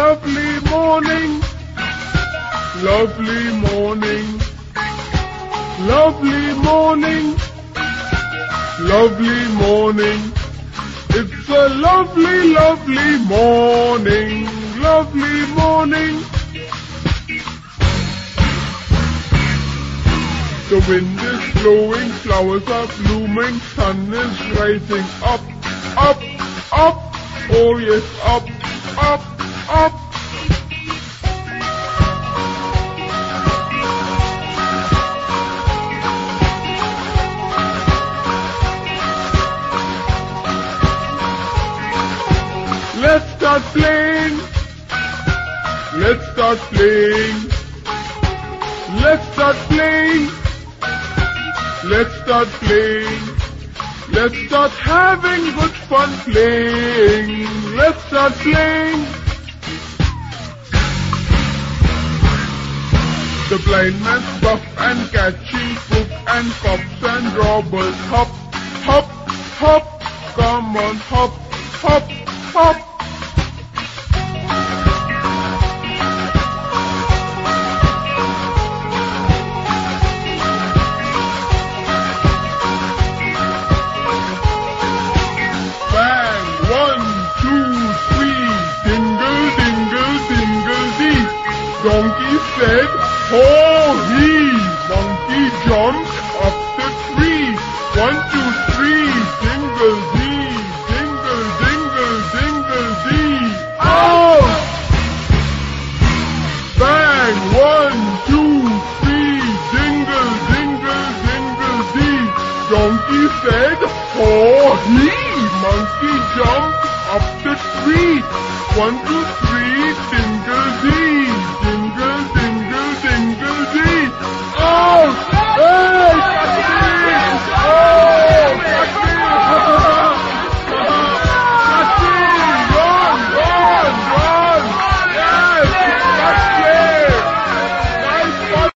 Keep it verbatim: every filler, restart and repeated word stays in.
lovely morning, lovely morning, lovely morning, lovely morning. It's a lovely, lovely morning, lovely morning. The wind is blowing, flowers are blooming, sun is rising up, up, up, oh yes, up, up, up. Let's start playing, let's start playing, let's start playing, let's start playing, let's start having good fun playing, let's start playing. The blind man's buff and catching crook and cops and robbers, hop, hop, hop, come on, hop, hop, hop. Donkey said, ho-hee! Monkey jumped up the tree. One, two, three, dingle-dee, dingle, dingle, dingle-dee. Out! Bang! One, two, three, dingle, dingle, dingle-dee. Donkey said, ho-hee! Monkey jumped up the tree. One, two, three.